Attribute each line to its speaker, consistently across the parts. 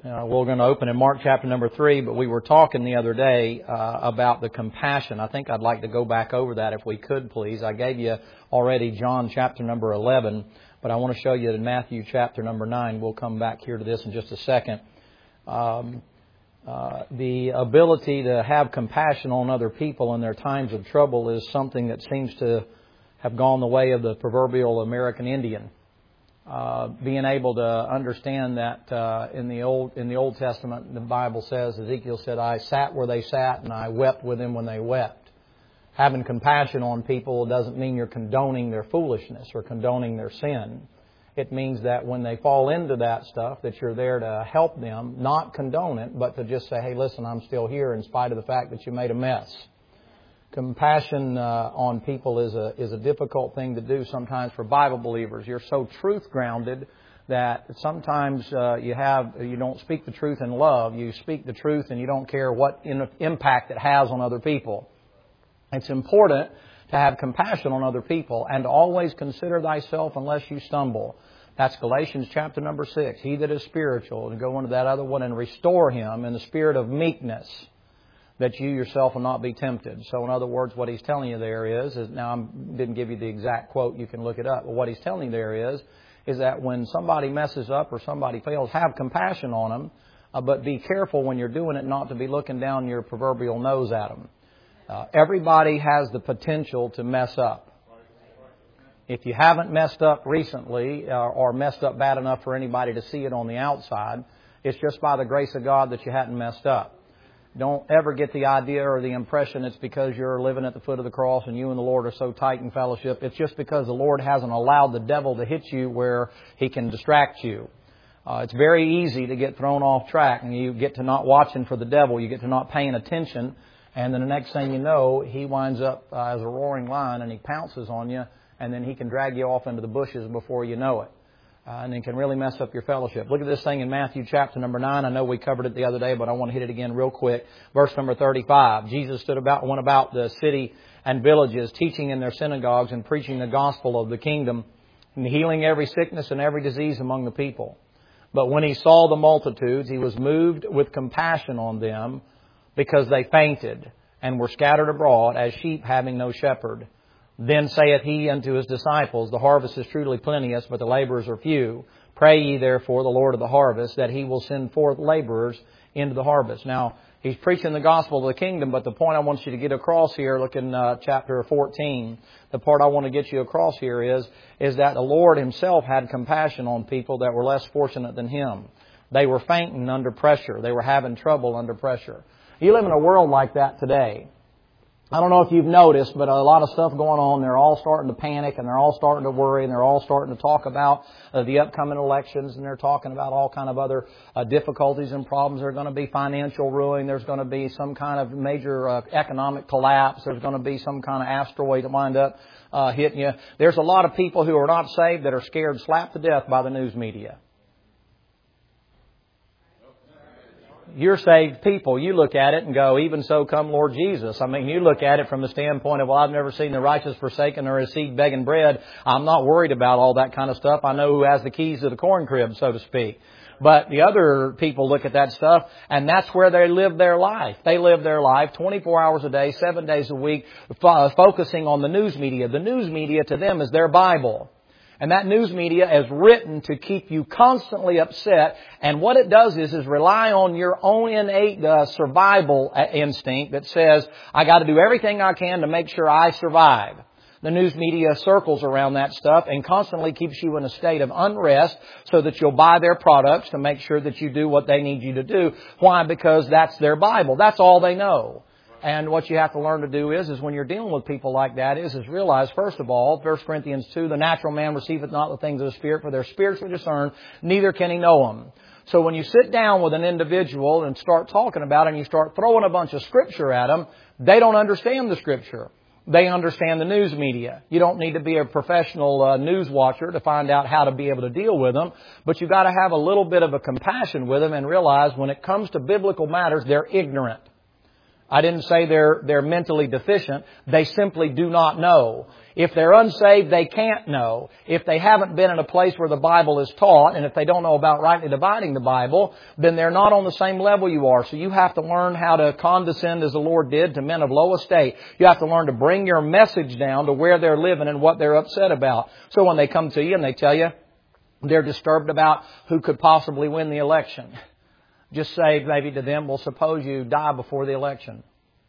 Speaker 1: We're going to open in Mark chapter number 3, but we were talking the other day about the compassion. I think I'd like to go back over that if we could, please. I gave you already John chapter number 11, but I want to show you in Matthew chapter number 9. We'll come back here to this in just a second. The ability to have compassion on other people in their times of trouble is something that seems to have gone the way of the proverbial American Indian. Being able to understand that in the Old Testament, the Bible says, Ezekiel said, I sat where they sat and I wept with them when they wept. Having compassion on people doesn't mean you're condoning their foolishness or condoning their sin. It means that when they fall into that stuff, that you're there to help them, not condone it, but to just say, hey, listen, I'm still here in spite of the fact that you made a mess. Compassion on people is a difficult thing to do sometimes for Bible believers. You're so truth grounded that sometimes you don't speak the truth in love. You speak the truth and you don't care what impact it has on other people. It's important to have compassion on other people and to always consider thyself unless you stumble. That's Galatians chapter number 6. He that is spiritual, and go into that other one, and restore him in the spirit of meekness, that you yourself will not be tempted. So in other words, what he's telling you there is now I didn't give you the exact quote, you can look it up, but what he's telling you there is that when somebody messes up or somebody fails, have compassion on them, but be careful when you're doing it not to be looking down your proverbial nose at them. Everybody has the potential to mess up. If you haven't messed up recently or messed up bad enough for anybody to see it on the outside, it's just by the grace of God that you hadn't messed up. Don't ever get the idea or the impression it's because you're living at the foot of the cross and you and the Lord are so tight in fellowship. It's just because the Lord hasn't allowed the devil to hit you where he can distract you. It's very easy to get thrown off track, and you get to not watching for the devil. You get to not paying attention, and then the next thing you know, he winds up as a roaring lion and he pounces on you, and then he can drag you off into the bushes before you know it. And it can really mess up your fellowship. Look at this thing in Matthew chapter number 9. I know we covered it the other day, but I want to hit it again real quick. Verse number 35. Jesus went about the city and villages, teaching in their synagogues and preaching the gospel of the kingdom, and healing every sickness and every disease among the people. But when he saw the multitudes, he was moved with compassion on them, because they fainted and were scattered abroad as sheep having no shepherd. Then saith he unto his disciples, the harvest is truly plenteous, but the laborers are few. Pray ye therefore the Lord of the harvest, that he will send forth laborers into the harvest. Now, he's preaching the gospel of the kingdom, but the point I want you to get across here, look in chapter 14. The part I want to get you across here is that the Lord himself had compassion on people that were less fortunate than him. They were fainting under pressure. They were having trouble under pressure. You live in a world like that today. I don't know if you've noticed, but a lot of stuff going on. They're all starting to panic, and they're all starting to worry, and they're all starting to talk about the upcoming elections, and they're talking about all kind of other difficulties and problems. There's going to be financial ruin. There's going to be some kind of major economic collapse. There's going to be some kind of asteroid that wind up hitting you. There's a lot of people who are not saved that are scared slap to death by the news media. You're saved people. You look at it and go, even so come Lord Jesus. I mean, you look at it from the standpoint of, well, I've never seen the righteous forsaken or his seed begging bread. I'm not worried about all that kind of stuff. I know who has the keys to the corn crib, so to speak. But the other people look at that stuff, and that's where they live their life. They live their life 24 hours a day, 7 days a week, focusing on the news media. The news media to them is their Bible. And that news media is written to keep you constantly upset. And what it does is rely on your own innate survival instinct that says, I got to do everything I can to make sure I survive. The news media circles around that stuff and constantly keeps you in a state of unrest so that you'll buy their products to make sure that you do what they need you to do. Why? Because that's their Bible. That's all they know. And what you have to learn to do is when you're dealing with people like that is realize, first of all, 1 Corinthians 2, the natural man receiveth not the things of the Spirit, for their spirits are discerned, neither can he know them. So when you sit down with an individual and start talking about it and you start throwing a bunch of Scripture at them, they don't understand the Scripture. They understand the news media. You don't need to be a professional news watcher to find out how to be able to deal with them, but you've got to have a little bit of a compassion with them and realize when it comes to biblical matters, they're ignorant. I didn't say they're mentally deficient. They simply do not know. If they're unsaved, they can't know. If they haven't been in a place where the Bible is taught, and if they don't know about rightly dividing the Bible, then they're not on the same level you are. So you have to learn how to condescend as the Lord did to men of low estate. You have to learn to bring your message down to where they're living and what they're upset about. So when they come to you and they tell you they're disturbed about who could possibly win the election, just say maybe to them, well, suppose you die before the election.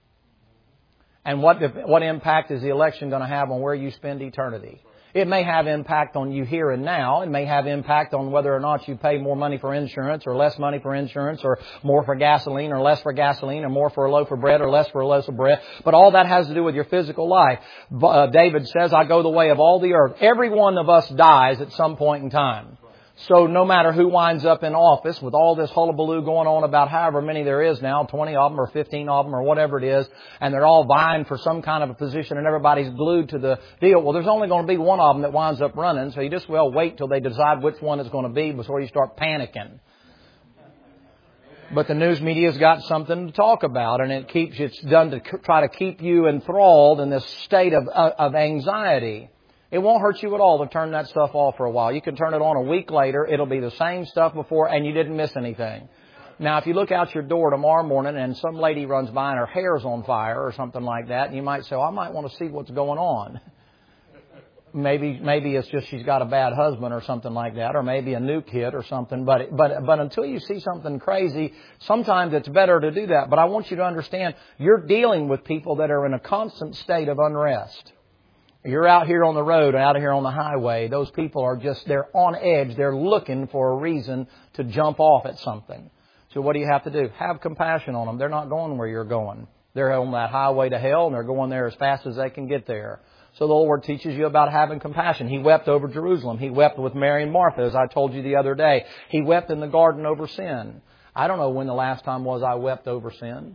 Speaker 1: And what impact is the election going to have on where you spend eternity? It may have impact on you here and now. It may have impact on whether or not you pay more money for insurance or less money for insurance or more for gasoline or less for gasoline or more for a loaf of bread or less for a loaf of bread. But all that has to do with your physical life. David says, I go the way of all the earth. Every one of us dies at some point in time. So no matter who winds up in office, with all this hullabaloo going on about however many there is now, 20 of them or 15 of them or whatever it is, and they're all vying for some kind of a position and everybody's glued to the deal. Well, there's only going to be one of them that winds up running, so you just well wait till they decide which one it's going to be before you start panicking. But the news media's got something to talk about, and it's done to try to keep you enthralled in this state of anxiety. It won't hurt you at all to turn that stuff off for a while. You can turn it on a week later. It'll be the same stuff before, and you didn't miss anything. Now, if you look out your door tomorrow morning and some lady runs by and her hair's on fire or something like that, and you might say, well, I might want to see what's going on. Maybe it's just she's got a bad husband or something like that, or maybe a nuke hit or something. But until you see something crazy, sometimes it's better to do that. But I want you to understand, you're dealing with people that are in a constant state of unrest. You're out here on the road, out here on the highway. Those people are they're on edge. They're looking for a reason to jump off at something. So what do you have to do? Have compassion on them. They're not going where you're going. They're on that highway to hell, and they're going there as fast as they can get there. So the Lord teaches you about having compassion. He wept over Jerusalem. He wept with Mary and Martha, as I told you the other day. He wept in the garden over sin. I don't know when the last time was I wept over sin.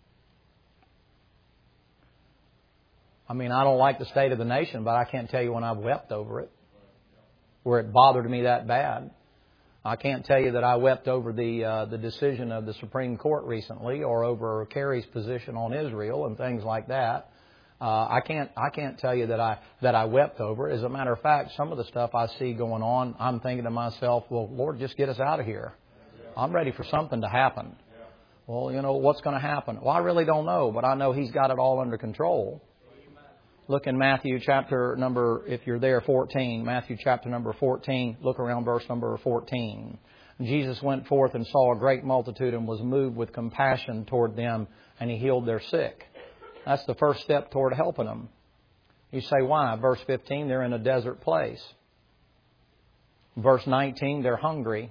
Speaker 1: I mean, I don't like the state of the nation, but I can't tell you when I've wept over it, where it bothered me that bad. I can't tell you that I wept over the decision of the Supreme Court recently, or over Kerry's position on Israel and things like that. I can't tell you that I wept over. As a matter of fact, some of the stuff I see going on, I'm thinking to myself, well, Lord, just get us out of here. I'm ready for something to happen. Well, you know, what's going to happen? Well, I really don't know, but I know He's got it all under control. Look in Matthew chapter number, if you're there, 14. Matthew chapter number 14. Look around verse number 14. Jesus went forth and saw a great multitude and was moved with compassion toward them, and He healed their sick. That's the first step toward helping them. You say, why? Verse 15, they're in a desert place. Verse 19, they're hungry.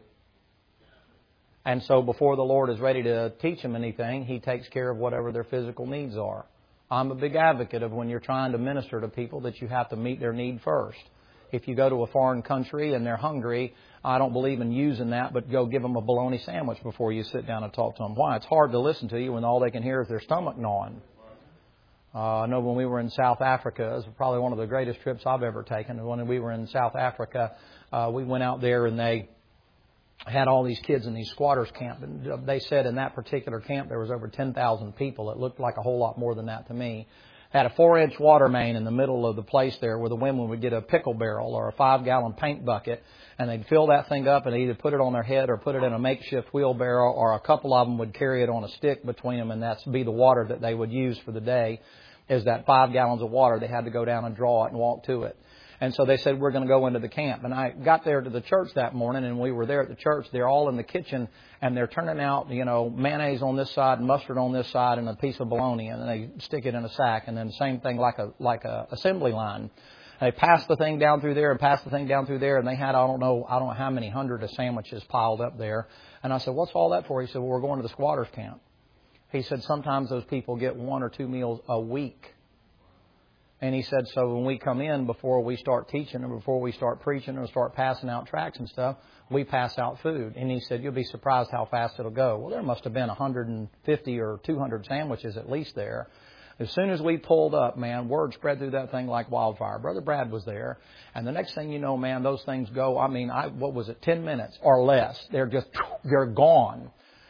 Speaker 1: And so before the Lord is ready to teach them anything, He takes care of whatever their physical needs are. I'm a big advocate of when you're trying to minister to people that you have to meet their need first. If you go to a foreign country and they're hungry, I don't believe in using that, but go give them a bologna sandwich before you sit down and talk to them. Why? It's hard to listen to you when all they can hear is their stomach gnawing. I know when we were in South Africa, it was probably one of the greatest trips I've ever taken. When we were in South Africa, we went out there and they had all these kids in these squatters camp. And they said in that particular camp there was over 10,000 people. It looked like a whole lot more than that to me. Had a 4-inch water main in the middle of the place there where the women would get a pickle barrel or a 5-gallon paint bucket, and they'd fill that thing up and either put it on their head or put it in a makeshift wheelbarrow, or a couple of them would carry it on a stick between them, and that's be the water that they would use for the day, is that 5 gallons of water. They had to go down and draw it and walk to it. And so they said, we're going to go into the camp. And I got there to the church that morning, and we were there at the church. They're all in the kitchen, and they're turning out, you know, mayonnaise on this side and mustard on this side and a piece of bologna, and then they stick it in a sack, and then same thing like a assembly line. And they passed the thing down through there and passed the thing down through there, and they had, I don't know how many hundred of sandwiches piled up there. And I said, what's all that for? He said, well, we're going to the squatters camp. He said, sometimes those people get 1 or 2 meals a week. And he said, so when we come in, before we start teaching and before we start preaching and start passing out tracts and stuff, we pass out food. And he said, you'll be surprised how fast it'll go. Well, there must have been 150 or 200 sandwiches at least there. As soon as we pulled up, man, word spread through that thing like wildfire. Brother Brad was there. And the next thing you know, man, those things go, 10 minutes or less. They're gone.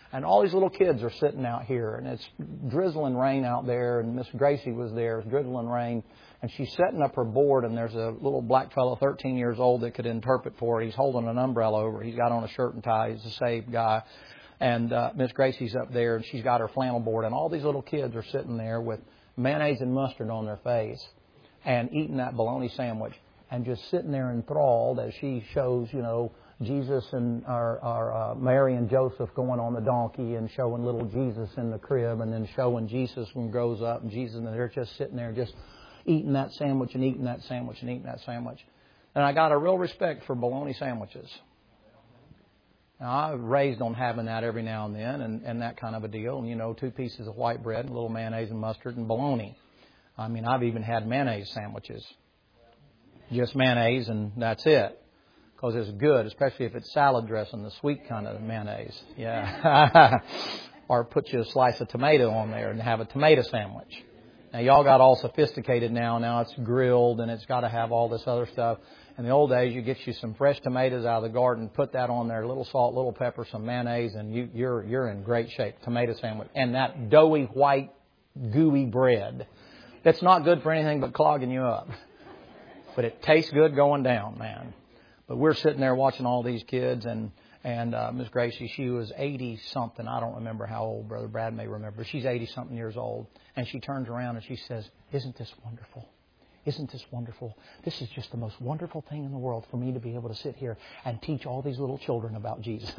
Speaker 1: And all these little kids are sitting out here, and it's drizzling rain out there, and Miss Gracie was there, it's drizzling rain, and she's setting up her board, and there's a little black fellow, 13 years old, that could interpret for her. He's holding an umbrella over. He's got on a shirt and tie. He's a saved guy. And Miss Gracie's up there, and she's got her flannel board, and all these little kids are sitting there with mayonnaise and mustard on their face and eating that bologna sandwich and just sitting there enthralled as she shows, Jesus and our Mary and Joseph going on the donkey and showing little Jesus in the crib and then showing Jesus when he grows up and Jesus, and they're just sitting there just eating that sandwich and eating that sandwich and eating that sandwich. And I got a real respect for bologna sandwiches. Now, I was raised on having that every now and then and that kind of a deal. And, 2 pieces of white bread, a little mayonnaise and mustard and bologna. I mean, I've even had mayonnaise sandwiches. Just mayonnaise and that's it. Because it's good, especially if it's salad dressing, the sweet kind of mayonnaise. Yeah. Or put you a slice of tomato on there and have a tomato sandwich. Now, y'all got all sophisticated now. Now it's grilled and it's got to have all this other stuff. In the old days, you get you some fresh tomatoes out of the garden, put that on there, a little salt, little pepper, some mayonnaise, and you're in great shape. Tomato sandwich. And that doughy, white, gooey bread. That's not good for anything but clogging you up. But it tastes good going down, man. But we're sitting there watching all these kids, and Miss Gracie, she was 80-something. I don't remember how old Brother Brad may remember. She's 80-something years old. And she turns around and she says, "Isn't this wonderful? Isn't this wonderful? This is just the most wonderful thing in the world for me to be able to sit here and teach all these little children about Jesus."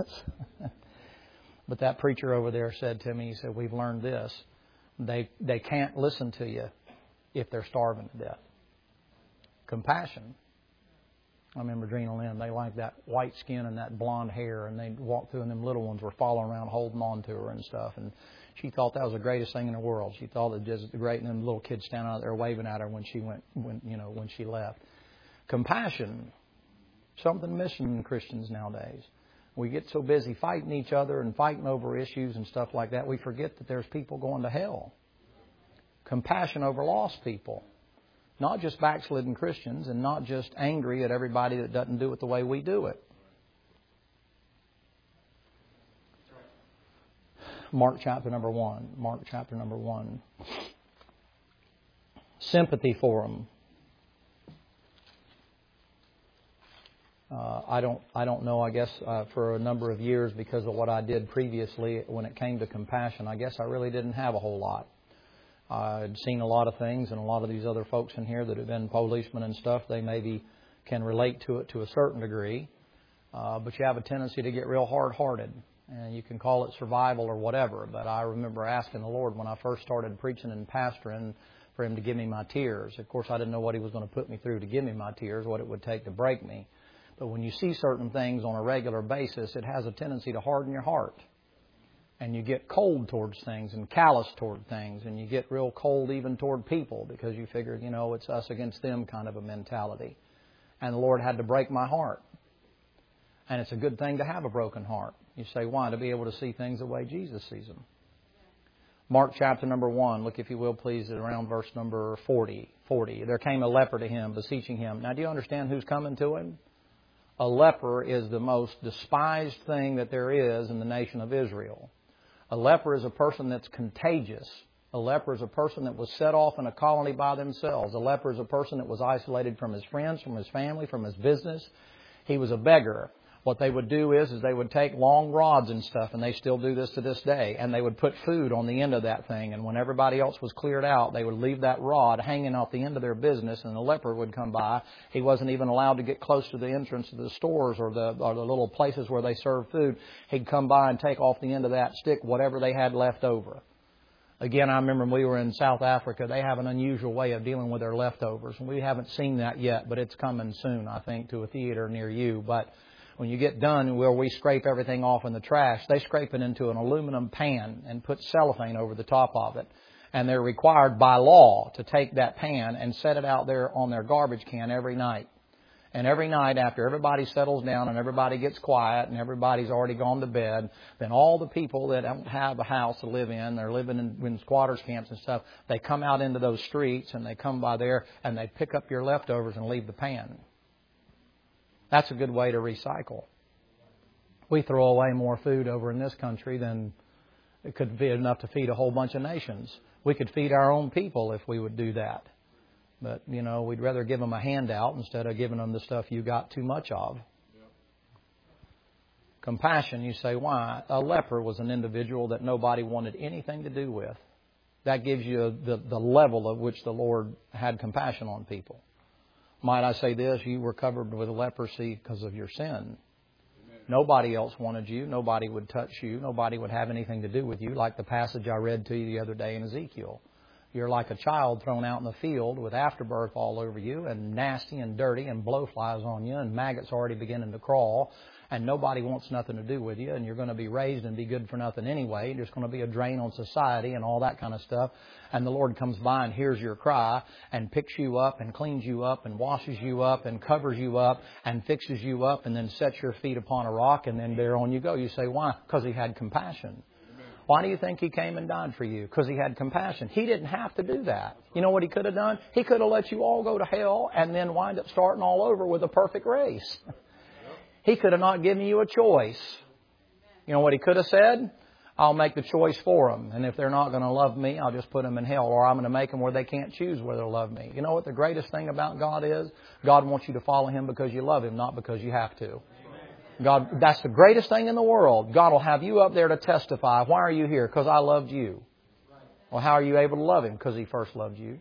Speaker 1: But that preacher over there said to me, he said, "We've learned this. They can't listen to you if they're starving to death." Compassion. I remember Drina Lynn, they liked that white skin and that blonde hair, and they'd walk through and them little ones were following around holding on to her and stuff. And she thought that was the greatest thing in the world. She thought it was just great, and them little kids standing out there waving at her when she left. Compassion, something missing in Christians nowadays. We get so busy fighting each other and fighting over issues and stuff like that, we forget that there's people going to hell. Compassion over lost people. Not just backslidden Christians, and not just angry at everybody that doesn't do it the way we do it. Mark chapter number 1. Mark chapter number 1. Sympathy for them. I don't know, I guess, for a number of years because of what I did previously when it came to compassion, I guess I really didn't have a whole lot. I'd seen a lot of things, and a lot of these other folks in here that have been policemen and stuff, they maybe can relate to it to a certain degree. But you have a tendency to get real hard-hearted, and you can call it survival or whatever. But I remember asking the Lord when I first started preaching and pastoring for Him to give me my tears. Of course, I didn't know what He was going to put me through to give me my tears, what it would take to break me. But when you see certain things on a regular basis, it has a tendency to harden your heart. And you get cold towards things and callous toward things. And you get real cold even toward people because you figure, it's us against them kind of a mentality. And the Lord had to break my heart. And it's a good thing to have a broken heart. You say, why? To be able to see things the way Jesus sees them. Mark chapter number 1. Look, if you will, please, at around verse number 40. There came a leper to Him, beseeching Him. Now, do you understand who's coming to Him? A leper is the most despised thing that there is in the nation of Israel. A leper is a person that's contagious. A leper is a person that was set off in a colony by themselves. A leper is a person that was isolated from his friends, from his family, from his business. He was a beggar. What they would do is they would take long rods and stuff, and they still do this to this day, and they would put food on the end of that thing, and when everybody else was cleared out, they would leave that rod hanging off the end of their business, and the leper would come by. He wasn't even allowed to get close to the entrance of the stores or the little places where they served food. He'd come by and take off the end of that stick whatever they had left over. Again, I remember when we were in South Africa, they have an unusual way of dealing with their leftovers, and we haven't seen that yet, but it's coming soon, I think, to a theater near you. But when you get done where we scrape everything off in the trash, they scrape it into an aluminum pan and put cellophane over the top of it. And they're required by law to take that pan and set it out there on their garbage can every night. And every night after everybody settles down and everybody gets quiet and everybody's already gone to bed, then all the people that don't have a house to live in, they're living in squatters camps and stuff, they come out into those streets and they come by there and they pick up your leftovers and leave the pan. That's a good way to recycle. We throw away more food over in this country than it could be enough to feed a whole bunch of nations. We could feed our own people if we would do that. But, we'd rather give them a handout instead of giving them the stuff you got too much of. Yep. Compassion, you say, why? A leper was an individual that nobody wanted anything to do with. That gives you the level of which the Lord had compassion on people. Might I say this? You were covered with leprosy because of your sin. Amen. Nobody else wanted you. Nobody would touch you. Nobody would have anything to do with you, like the passage I read to you the other day in Ezekiel. You're like a child thrown out in the field with afterbirth all over you and nasty and dirty and blowflies on you and maggots already beginning to crawl, and nobody wants nothing to do with you, and you're going to be raised and be good for nothing anyway. You're just going to be a drain on society and all that kind of stuff. And the Lord comes by and hears your cry and picks you up and cleans you up and washes you up and covers you up and fixes you up and then sets your feet upon a rock, and then there on you go. You say, why? Because He had compassion. Why do you think He came and died for you? Because He had compassion. He didn't have to do that. You know what He could have done? He could have let you all go to hell and then wind up starting all over with a perfect race. He could have not given you a choice. You know what He could have said? I'll make the choice for them. And if they're not going to love me, I'll just put them in hell. Or I'm going to make them where they can't choose whether to love me. You know what the greatest thing about God is? God wants you to follow Him because you love Him, not because you have to. God, that's the greatest thing in the world. God will have you up there to testify. Why are you here? Because I loved you. Well, how are you able to love Him? Because He first loved you.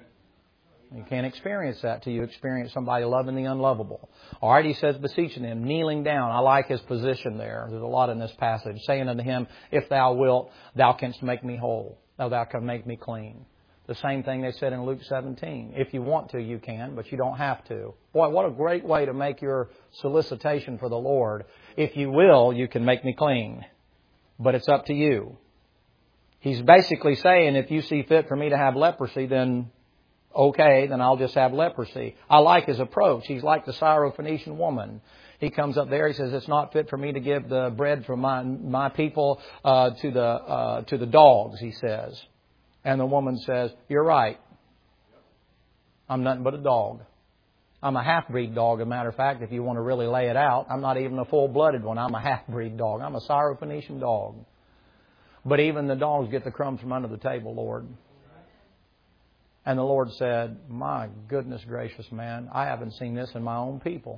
Speaker 1: You can't experience that till you experience somebody loving the unlovable. All right, He says, beseeching Him, kneeling down. I like His position there. There's a lot in this passage. Saying unto Him, if Thou wilt, Thou canst make me whole. Thou canst make me clean. The same thing they said in Luke 17. If you want to, you can, but you don't have to. Boy, what a great way to make your solicitation for the Lord. If you will, you can make me clean. But it's up to you. He's basically saying, if you see fit for me to have leprosy, then okay, then I'll just have leprosy. I like His approach. He's like the Syrophoenician woman. He comes up there, He says, it's not fit for me to give the bread from my people to the dogs, He says. And the woman says, you're right. I'm nothing but a dog. I'm a half-breed dog, as a matter of fact, if you want to really lay it out. I'm not even a full-blooded one. I'm a half-breed dog. I'm a Syrophoenician dog. But even the dogs get the crumbs from under the table, Lord. And the Lord said, my goodness gracious, man, I haven't seen this in my own people.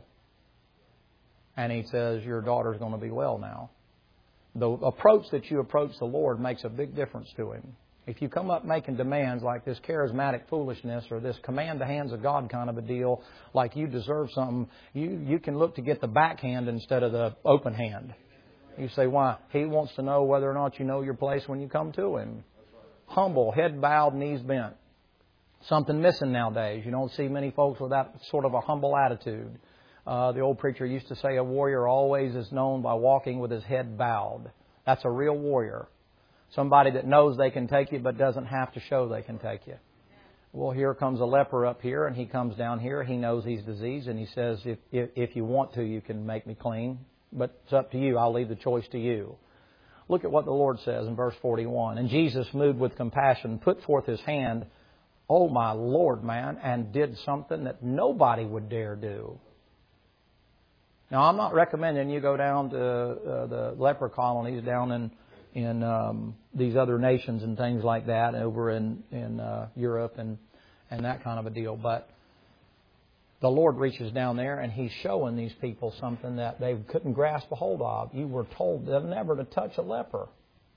Speaker 1: And He says, your daughter's going to be well now. The approach that you approach the Lord makes a big difference to Him. If you come up making demands like this charismatic foolishness or this command the hands of God kind of a deal, like you deserve something, you can look to get the backhand instead of the open hand. You say, why? He wants to know whether or not you know your place when you come to Him. Humble, head bowed, knees bent. Something missing nowadays. You don't see many folks with that sort of a humble attitude. The old preacher used to say a warrior always is known by walking with his head bowed. That's a real warrior. Somebody that knows they can take you but doesn't have to show they can take you. Well, here comes a leper up here and he comes down here. He knows he's diseased and he says, if you want to, you can make me clean. But it's up to you. I'll leave the choice to you. Look at what the Lord says in verse 41. And Jesus, moved with compassion, put forth His hand, oh my Lord, man, and did something that nobody would dare do. Now, I'm not recommending you go down to the leper colonies down in these other nations and things like that over in Europe and that kind of a deal. But the Lord reaches down there and He's showing these people something that they couldn't grasp a hold of. You were told never to touch a leper.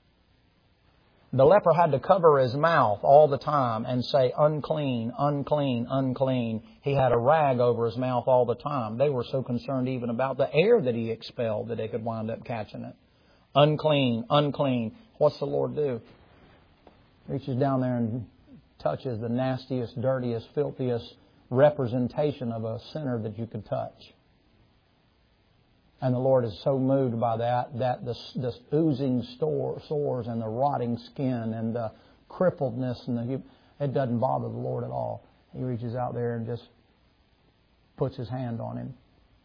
Speaker 1: The leper had to cover his mouth all the time and say, unclean, unclean, unclean. He had a rag over his mouth all the time. They were so concerned even about the air that he expelled that they could wind up catching it. Unclean, unclean. What's the Lord do? Reaches down there and touches the nastiest, dirtiest, filthiest representation of a sinner that you could touch. And the Lord is so moved by that this oozing sores and the rotting skin and the crippledness and it doesn't bother the Lord at all. He reaches out there and just puts His hand on him.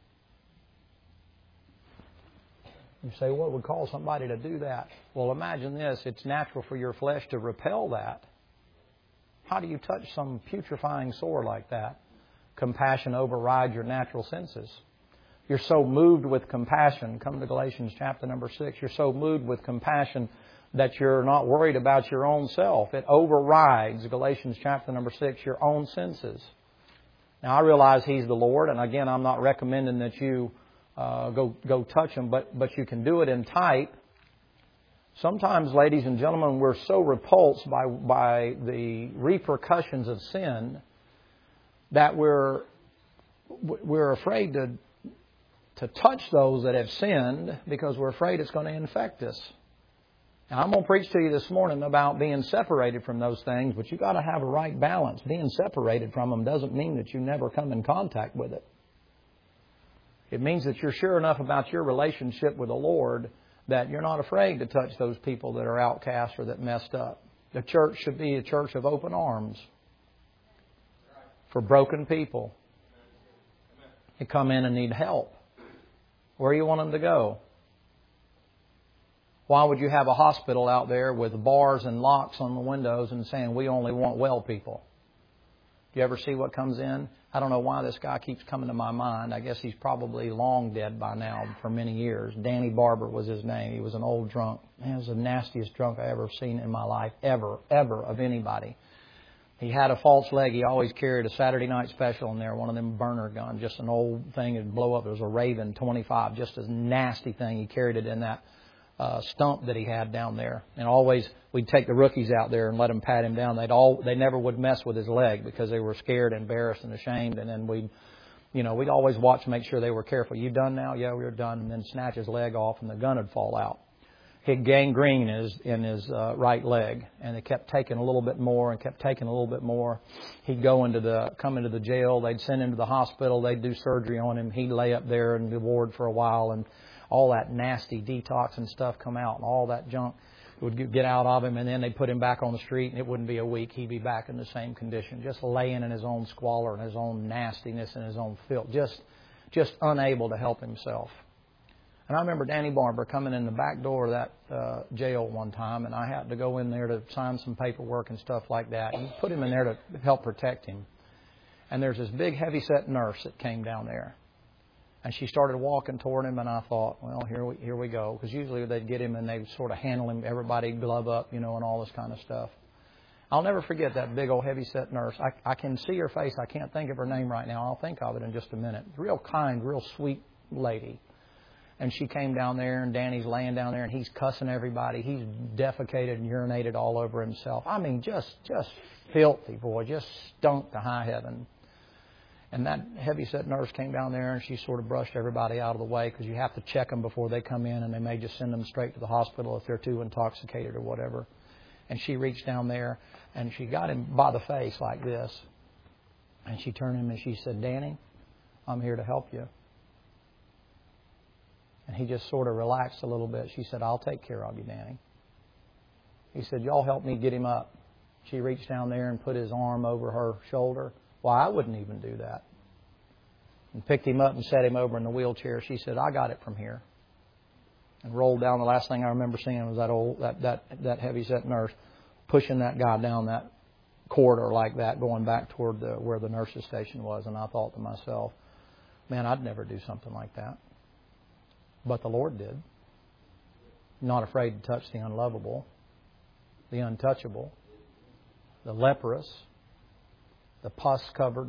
Speaker 1: You say, what would cause somebody to do that? Well, imagine this. It's natural for your flesh to repel that. How do you touch some putrefying sore like that? Compassion overrides your natural senses. You're so moved with compassion. Come to Galatians chapter number 6. You're so moved with compassion that you're not worried about your own self. It overrides, Galatians chapter number 6, your own senses. Now, I realize He's the Lord, and again, I'm not recommending that you go touch Him, but you can do it in type. Sometimes, ladies and gentlemen, we're so repulsed by the repercussions of sin that we're afraid to touch those that have sinned because we're afraid it's going to infect us. Now, I'm going to preach to you this morning about being separated from those things, but you've got to have a right balance. Being separated from them doesn't mean that you never come in contact with it. It means that you're sure enough about your relationship with the Lord that you're not afraid to touch those people that are outcast or that messed up. The church should be a church of open arms for broken people who come in and need help. Where do you want them to go? Why would you have a hospital out there with bars and locks on the windows and saying, we only want well people? Do you ever see what comes in? I don't know why this guy keeps coming to my mind. I guess he's probably long dead by now for many years. Danny Barber was his name. He was an old drunk. He was the nastiest drunk I ever seen in my life, ever of anybody. He had a false leg. He always carried a Saturday night special in there, one of them burner guns, just an old thing that'd blow up. It was a Raven 25, just a nasty thing. He carried it in that stump that he had down there. And always, we'd take the rookies out there and let them pat him down. They never would mess with his leg because they were scared, embarrassed, and ashamed. And then we'd always watch to make sure they were careful. You done now? Yeah, we were done. And then snatch his leg off and the gun would fall out. He had gangrene in his right leg, and they kept taking a little bit more and kept taking a little bit more. He'd come into the jail. They'd send him to the hospital. They'd do surgery on him. He'd lay up there in the ward for a while, and all that nasty detox and stuff come out, and all that junk would get out of him, and then they'd put him back on the street, and it wouldn't be a week. He'd be back in the same condition, just laying in his own squalor and his own nastiness and his own filth, just unable to help himself. And I remember Danny Barber coming in the back door of that jail one time, and I had to go in there to sign some paperwork and stuff like that, and put him in there to help protect him. And there's this big, heavy-set nurse that came down there. And she started walking toward him, and I thought, well, here we go. Because usually they'd get him and they'd sort of handle him, everybody glove up, and all this kind of stuff. I'll never forget that big old heavy-set nurse. I can see her face. I can't think of her name right now. I'll think of it in just a minute. Real kind, real sweet lady. And she came down there, and Danny's laying down there, and he's cussing everybody. He's defecated and urinated all over himself. I mean, just filthy, boy. Just stunk to high heaven. And that heavy-set nurse came down there, and she sort of brushed everybody out of the way because you have to check them before they come in, and they may just send them straight to the hospital if they're too intoxicated or whatever. And she reached down there, and she got him by the face like this. And she turned to him, and she said, Danny, I'm here to help you. And he just sort of relaxed a little bit. She said, I'll take care of you, Danny. He said, y'all help me get him up. She reached down there and put his arm over her shoulder. Well, I wouldn't even do that. And picked him up and set him over in the wheelchair. She said, I got it from here. And rolled down. The last thing I remember seeing was that heavy-set nurse pushing that guy down that corridor like that, going back toward where the nurse's station was. And I thought to myself, man, I'd never do something like that. But the Lord did. Not afraid to touch the unlovable, the untouchable, the leprous, the pus-covered.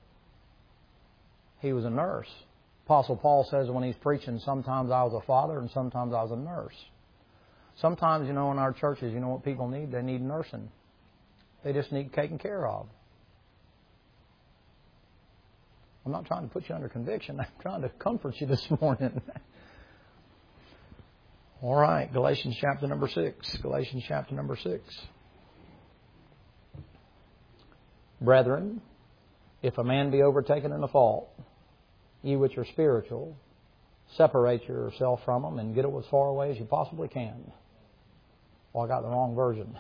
Speaker 1: He was a nurse. Apostle Paul says when he's preaching, sometimes I was a father and sometimes I was a nurse. Sometimes, in our churches, what people need? They need nursing. They just need taken care of. I'm not trying to put you under conviction. I'm trying to comfort you this morning. All right, Galatians chapter number 6. Galatians chapter number 6. Brethren, if a man be overtaken in a fault, ye which are spiritual, separate yourself from him and get it as far away as you possibly can. Well, I got the wrong version.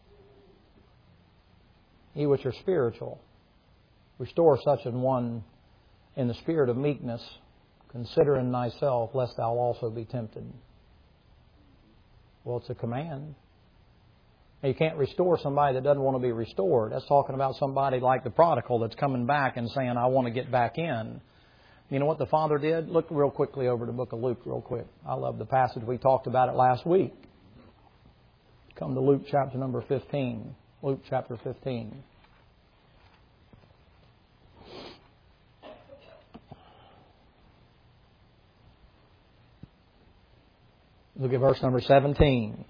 Speaker 1: Ye which are spiritual, restore such an one in the spirit of meekness, considering thyself, lest thou also be tempted. Well, it's a command. You can't restore somebody that doesn't want to be restored. That's talking about somebody like the prodigal that's coming back and saying, I want to get back in. You know what the Father did? Look real quickly over the book of Luke real quick. I love the passage. We talked about it last week. Come to Luke chapter number 15. Luke chapter 15. Look at verse number 17.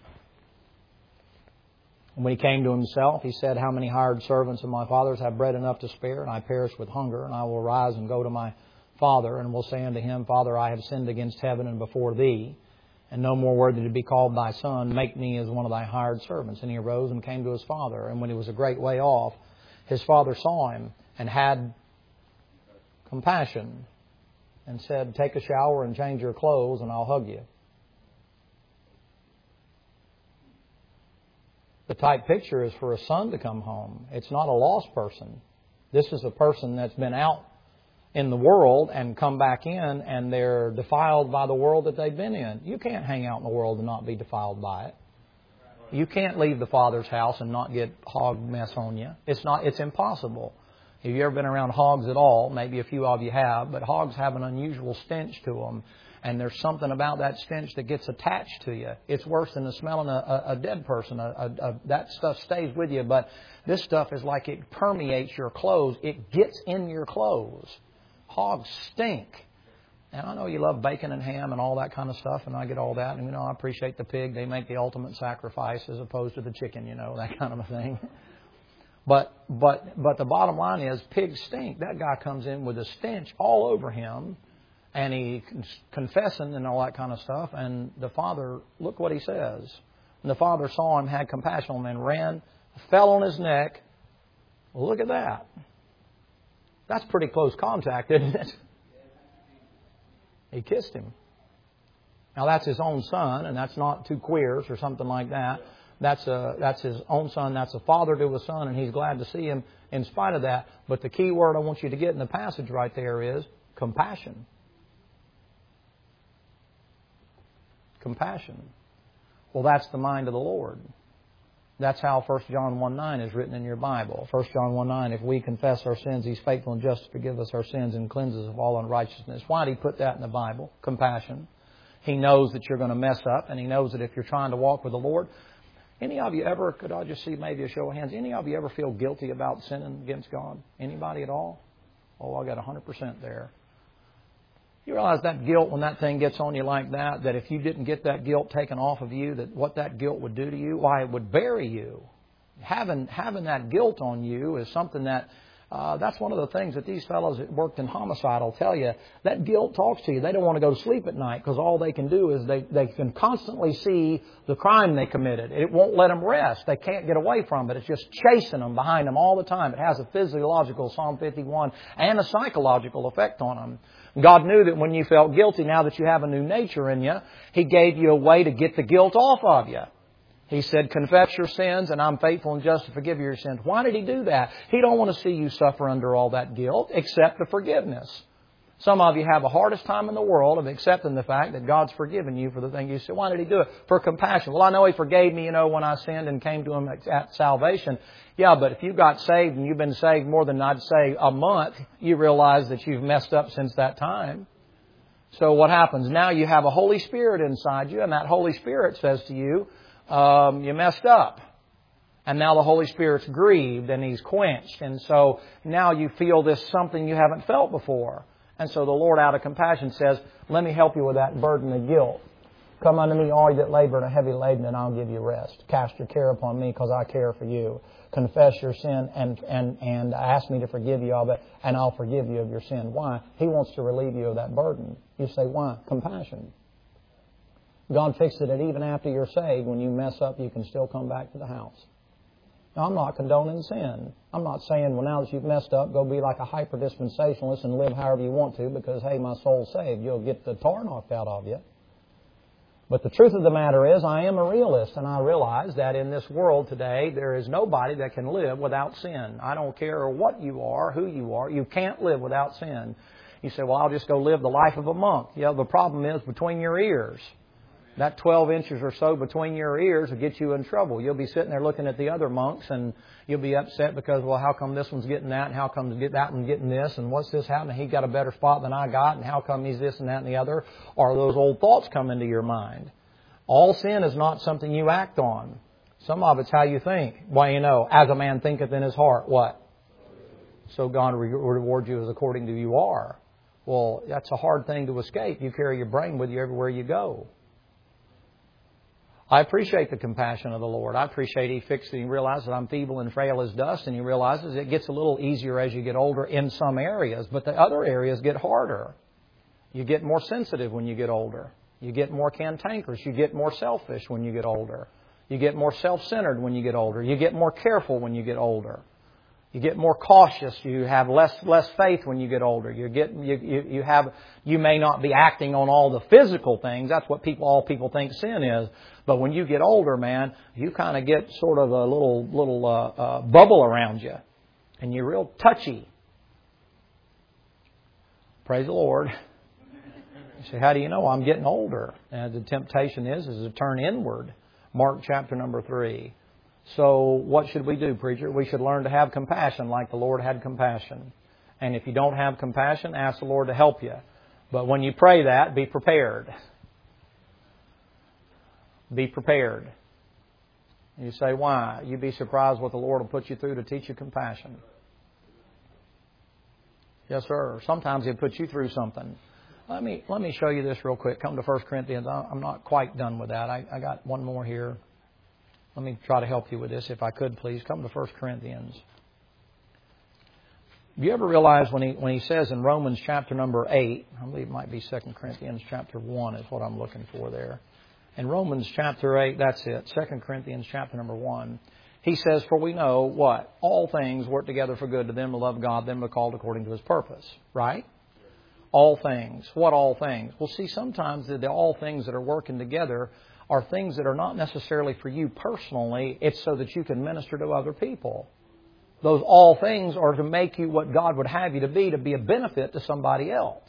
Speaker 1: When he came to himself, he said, "How many hired servants of my father's have bread enough to spare, and I perish with hunger? And I will rise and go to my father, and will say unto him, Father, I have sinned against heaven and before thee, and no more worthy to be called thy son. Make me as one of thy hired servants." And he arose and came to his father. And when he was a great way off, his father saw him and had compassion and said, "Take a shower and change your clothes, and I'll hug you." The type picture is for a son to come home. It's not a lost person. This is a person that's been out in the world and come back in, and they're defiled by the world that they've been in. You can't hang out in the world and not be defiled by it. You can't leave the Father's house and not get hog mess on you. It's impossible. Have you ever been around hogs at all? Maybe a few of you have, but hogs have an unusual stench to them. And there's something about that stench that gets attached to you. It's worse than the smelling a dead person. That stuff stays with you. But this stuff is like it permeates your clothes. It gets in your clothes. Hogs stink. And I know you love bacon and ham and all that kind of stuff, and I get all that. And, I appreciate the pig. They make the ultimate sacrifice as opposed to the chicken, that kind of a thing. But the bottom line is pigs stink. That guy comes in with a stench all over him. And he's confessing and all that kind of stuff. And the father, look what he says. And the father saw him, had compassion on him, and ran, fell on his neck. Well, look at that. That's pretty close contact, isn't it? He kissed him. Now, that's his own son, and that's not two queers or something like that. That's his own son. That's a father to a son, and he's glad to see him in spite of that. But the key word I want you to get in the passage right there is compassion. Compassion. Well, that's the mind of the Lord. That's how 1 John 1:9 is written in your Bible. 1 John 1:9, if we confess our sins, He's faithful and just to forgive us our sins and cleanse us of all unrighteousness. Why did He put that in the Bible? Compassion. He knows that you're going to mess up, and He knows that if you're trying to walk with the Lord. Any of you ever, could I just see maybe a show of hands, any of you ever feel guilty about sinning against God? Anybody at all? Oh, I got 100% there. You realize that guilt, when that thing gets on you like that if if you didn't get that guilt taken off of you, that what that guilt would do to you, why, it would bury you. Having that guilt on you is something that, that's one of the things that these fellows that worked in homicide will tell you. That guilt talks to you. They don't want to go to sleep at night because all they can do is they can constantly see the crime they committed. It won't let them rest. They can't get away from it. It's just chasing them behind them all the time. It has a physiological, Psalm 51, and a psychological effect on them. God knew that when you felt guilty, now that you have a new nature in you, He gave you a way to get the guilt off of you. He said, confess your sins, and I'm faithful and just to forgive your sins. Why did He do that? He don't want to see you suffer under all that guilt, except the forgiveness. Some of you have the hardest time in the world of accepting the fact that God's forgiven you for the thing you said. Why did He do it? For compassion. Well, I know He forgave me, when I sinned and came to Him at salvation. Yeah, but if you got saved and you've been saved more than I'd say a month, you realize that you've messed up since that time. So what happens? Now you have a Holy Spirit inside you, and that Holy Spirit says to you, you messed up. And now the Holy Spirit's grieved and He's quenched. And so now you feel this something you haven't felt before. And so the Lord, out of compassion, says, let me help you with that burden of guilt. Come unto me, all you that labor and are heavy laden, and I'll give you rest. Cast your care upon me, because I care for you. Confess your sin and ask me to forgive you of it, and I'll forgive you of your sin. Why? He wants to relieve you of that burden. You say, why? Compassion. God fixed it even after you're saved. When you mess up, you can still come back to the house. Now, I'm not condoning sin. I'm not saying, well, now that you've messed up, go be like a hyper-dispensationalist and live however you want to because, hey, my soul's saved. You'll get the tar knocked out of you. But the truth of the matter is, I am a realist, and I realize that in this world today, there is nobody that can live without sin. I don't care what you are, who you are. You can't live without sin. You say, well, I'll just go live the life of a monk. Yeah, the problem is between your ears. That 12 inches or so between your ears will get you in trouble. You'll be sitting there looking at the other monks and you'll be upset because, well, how come this one's getting that and how come that one's getting this and what's this happening? He got a better spot than I got and how come he's this and that and the other? Or those old thoughts come into your mind. All sin is not something you act on. Some of it's how you think. Well, you know, as a man thinketh in his heart, what? So God will reward you as according to you are. Well, that's a hard thing to escape. You carry your brain with you everywhere you go. I appreciate the compassion of the Lord. I appreciate He fixed it. He realizes I'm feeble and frail as dust, and He realizes it gets a little easier as you get older in some areas, but the other areas get harder. You get more sensitive when you get older. You get more cantankerous. You get more selfish when you get older. You get more self-centered when you get older. You get more careful when you get older. You get more cautious. You have less faith when you get older. You may not be acting on all the physical things. That's what all people think sin is. But when you get older, man, you kind of get sort of a little bubble around you, and you're real touchy. Praise the Lord. You say, how do you know I'm getting older? And the temptation is to turn inward. Mark chapter number 3. So what should we do, preacher? We should learn to have compassion like the Lord had compassion. And if you don't have compassion, ask the Lord to help you. But when you pray that, be prepared. Be prepared. You say, why? You'd be surprised what the Lord will put you through to teach you compassion. Yes, sir. Sometimes He'll put you through something. Let me show you this real quick. Come to 1 Corinthians. I'm not quite done with that. I got one more here. Let me try to help you with this, if I could, please. Come to 1 Corinthians. Do you ever realize when he says in Romans chapter number 8, I believe it might be 2 Corinthians chapter 1 is what I'm looking for there. In Romans chapter 8, that's it, 2 Corinthians chapter number 1. He says, for we know what? All things work together for good to them who love God, them who are called according to His purpose. Right? All things. What all things? Well, see, sometimes the all things that are working together are things that are not necessarily for you personally. It's so that you can minister to other people. Those all things are to make you what God would have you to be a benefit to somebody else.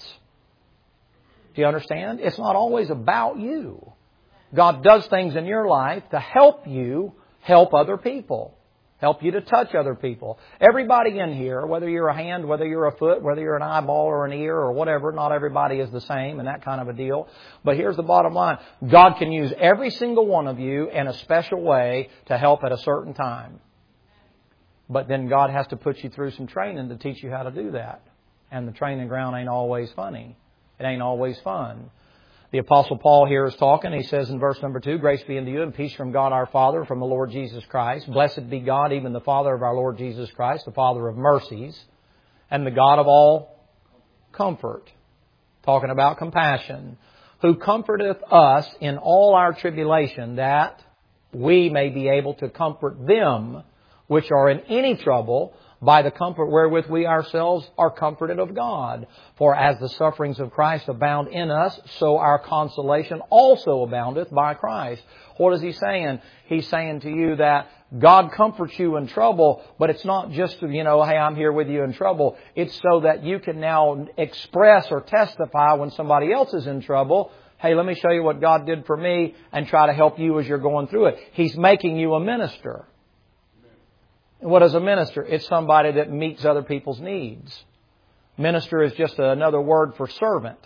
Speaker 1: Do you understand? It's not always about you. God does things in your life to help you help other people. Help you to touch other people. Everybody in here, whether you're a hand, whether you're a foot, whether you're an eyeball or an ear or whatever, not everybody is the same and that kind of a deal. But here's the bottom line. God can use every single one of you in a special way to help at a certain time. But then God has to put you through some training to teach you how to do that. And the training ground ain't always funny. It ain't always fun. The Apostle Paul here is talking. He says in verse number 2, grace be unto you and peace from God our Father, from the Lord Jesus Christ. Blessed be God, even the Father of our Lord Jesus Christ, the Father of mercies, and the God of all comfort. Talking about compassion. Who comforteth us in all our tribulation, that we may be able to comfort them which are in any trouble, by the comfort wherewith we ourselves are comforted of God. For as the sufferings of Christ abound in us, so our consolation also aboundeth by Christ. What is He saying? He's saying to you that God comforts you in trouble, but it's not just, hey, I'm here with you in trouble. It's so that you can now express or testify when somebody else is in trouble. Hey, let me show you what God did for me and try to help you as you're going through it. He's making you a minister. What is a minister? It's somebody that meets other people's needs. Minister is just another word for servant.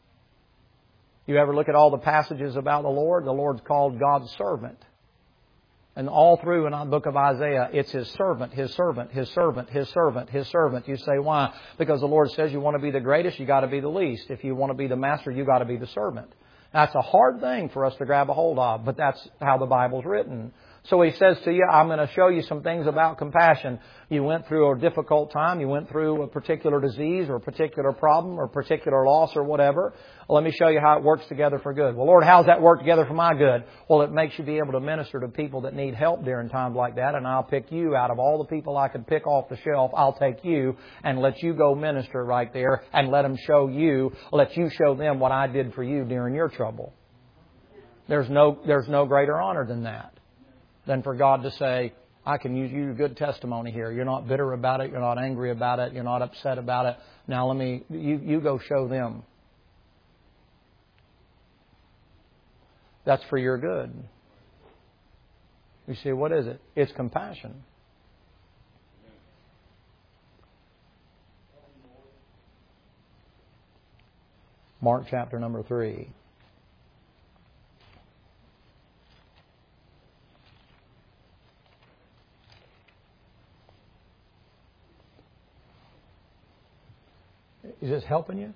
Speaker 1: You ever look at all the passages about the Lord's called God's servant. And all through in the book of Isaiah, it's His servant, His servant, His servant, His servant, His servant. You say, why? Because the Lord says you want to be the greatest, you got to be the least. If you want to be the master, you got to be the servant. That's a hard thing for us to grab a hold of, but that's how the Bible's written. So He says to you, I'm going to show you some things about compassion. You went through a difficult time. You went through a particular disease or a particular problem or a particular loss or whatever. Well, let me show you how it works together for good. Well, Lord, how's that work together for my good? Well, it makes you be able to minister to people that need help during times like that. And I'll pick you out of all the people I could pick off the shelf. I'll take you and let you go minister right there and let you show them what I did for you during your trouble. There's no greater honor than that. Than for God to say, I can use you good testimony here. You're not bitter about it. You're not angry about it. You're not upset about it. Now you go show them. That's for your good. You see, what is it? It's compassion. Mark chapter number 3. Is this helping you?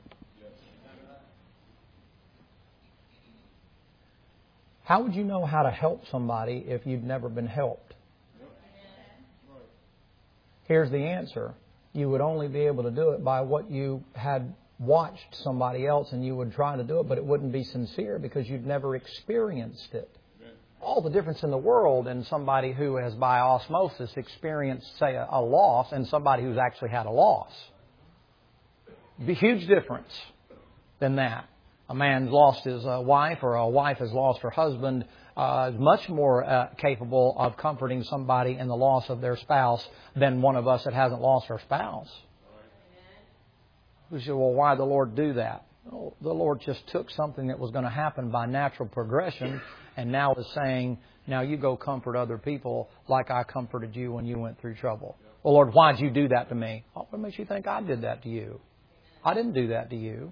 Speaker 1: How would you know how to help somebody if you've never been helped? Here's the answer. You would only be able to do it by what you had watched somebody else, and you would try to do it, but it wouldn't be sincere because you'd never experienced it. All the difference in the world in somebody who has by osmosis experienced, say, a loss and somebody who's actually had a loss. Be a huge difference than that. A man's lost his wife or a wife has lost her husband is much more capable of comforting somebody in the loss of their spouse than one of us that hasn't lost our spouse. We say, well, why did the Lord do that? Well, the Lord just took something that was going to happen by natural progression and now is saying, now you go comfort other people like I comforted you when you went through trouble. Well, Lord, why did you do that to me? Oh, what makes you think I did that to you? I didn't do that to you.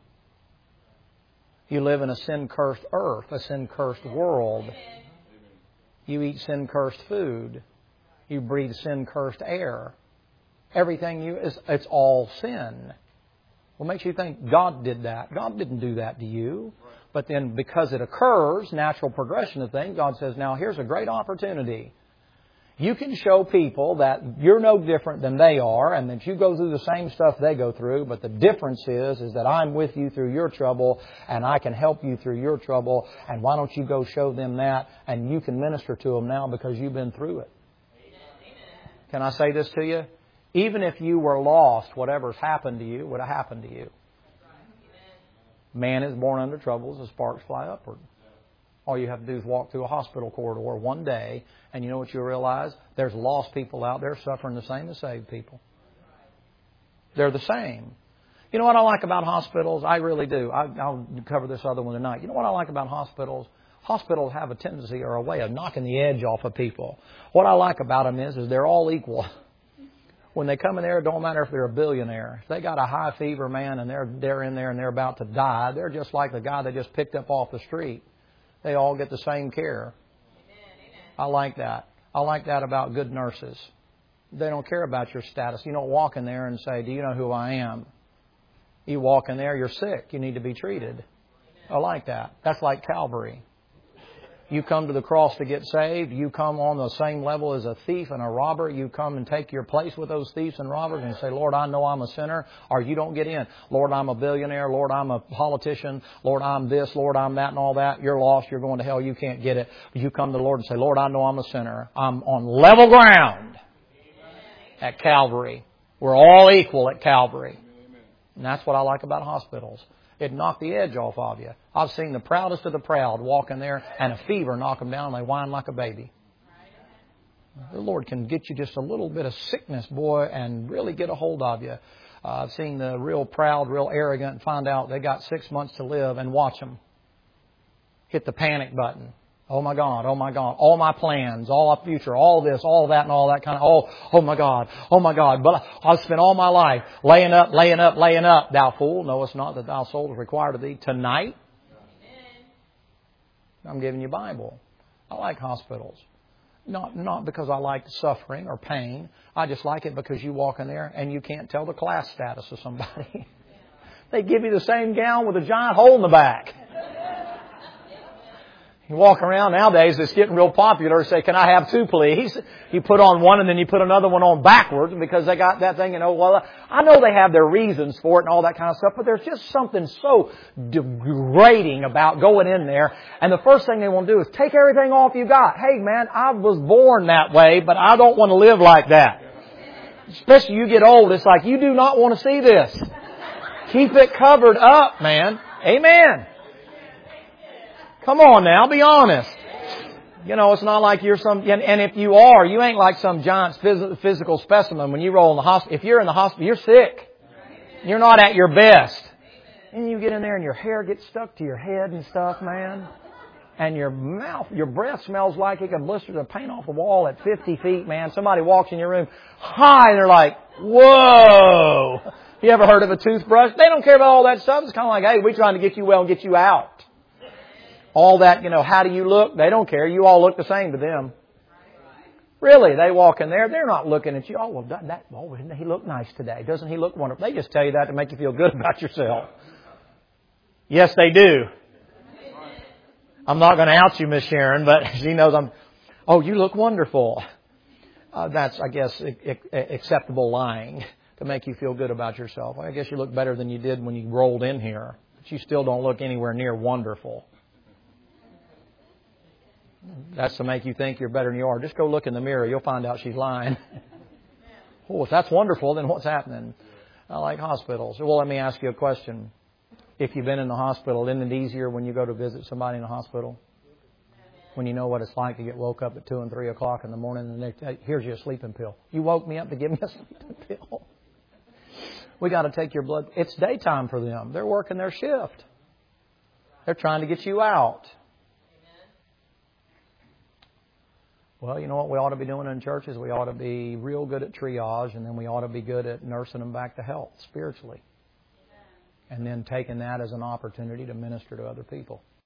Speaker 1: You live in a sin-cursed earth, a sin-cursed world. You eat sin-cursed food. You breathe sin-cursed air. Everything it's all sin. What makes you think God did that? God didn't do that to you. But then because it occurs, natural progression of things, God says, now here's a great opportunity. You can show people that you're no different than they are and that you go through the same stuff they go through, but the difference is that I'm with you through your trouble and I can help you through your trouble, and why don't you go show them that and you can minister to them now because you've been through it. Can I say this to you? Even if you were lost, whatever's happened to you would have happened to you. Man is born under troubles, the sparks fly upward. All you have to do is walk through a hospital corridor one day, and you know what you'll realize? There's lost people out there suffering the same as saved people. They're the same. You know what I like about hospitals? I really do. I'll cover this other one tonight. You know what I like about hospitals? Hospitals have a tendency or a way of knocking the edge off of people. What I like about them is they're all equal. When they come in there, it don't matter if they're a billionaire. If they got a high fever, man, and they're in there and they're about to die, they're just like the guy they just picked up off the street. They all get the same care. I like that. I like that about good nurses. They don't care about your status. You don't walk in there and say, do you know who I am? You walk in there, you're sick. You need to be treated. I like that. That's like Calvary. You come to the cross to get saved. You come on the same level as a thief and a robber. You come and take your place with those thieves and robbers and say, Lord, I know I'm a sinner, or you don't get in. Lord, I'm a billionaire. Lord, I'm a politician. Lord, I'm this. Lord, I'm that and all that. You're lost. You're going to hell. You can't get it. But you come to the Lord and say, Lord, I know I'm a sinner. I'm on level ground at Calvary. We're all equal at Calvary. And that's what I like about hospitals. It knocked the edge off of you. I've seen the proudest of the proud walk in there and a fever knock them down and they whine like a baby. The Lord can get you just a little bit of sickness, boy, and really get a hold of you. I've seen the real proud, real arrogant and find out they got 6 months to live and watch them hit the panic button. Oh my God, all my plans, all my future, all this, all that and all that kind of, oh my God. But I've spent all my life laying up. Thou fool, knowest not that thy soul is required of thee tonight? I'm giving you Bible. I like hospitals. Not because I like suffering or pain. I just like it because you walk in there and you can't tell the class status of somebody. They give you the same gown with a giant hole in the back. You walk around nowadays, it's getting real popular. Say, can I have two, please? You put on one and then you put another one on backwards because they got that thing, well, I know they have their reasons for it and all that kind of stuff, but there's just something so degrading about going in there. And the first thing they want to do is take everything off you got. Hey, man, I was born that way, but I don't want to live like that. Especially you get old, it's like you do not want to see this. Keep it covered up, man. Amen. Come on now, be honest. You know, it's not like you're some, and if you are, you ain't like some giant physical specimen when you roll in the hospital. If you're in the hospital, you're sick. You're not at your best. And you get in there and your hair gets stuck to your head and stuff, man. And your mouth, your breath smells like it could blister the paint off the wall at 50 feet, man. Somebody walks in your room, hi, and they're like, whoa. You ever heard of a toothbrush? They don't care about all that stuff. It's kind of like, hey, we're trying to get you well and get you out. All that, how do you look? They don't care. You all look the same to them. Really, they walk in there, they're not looking at you. Oh, well, doesn't he look nice today? Doesn't he look wonderful? They just tell you that to make you feel good about yourself. Yes, they do. I'm not going to out you, Miss Sharon, but she knows oh, you look wonderful. That's, I guess, acceptable lying to make you feel good about yourself. I guess you look better than you did when you rolled in here, but you still don't look anywhere near wonderful. That's to make you think you're better than you are. Just go look in the mirror. You'll find out she's lying. Oh, if that's wonderful, then what's happening? I like hospitals. Well, let me ask you a question. If you've been in the hospital, isn't it easier when you go to visit somebody in the hospital? When you know what it's like to get woke up at 2 and 3 o'clock in the morning and they say, here's your sleeping pill. You woke me up to give me a sleeping pill. We got to take your blood. It's daytime for them. They're working their shift. They're trying to get you out. Well, you know what we ought to be doing in churches? We ought to be real good at triage, and then we ought to be good at nursing them back to health spiritually. And then taking that as an opportunity to minister to other people.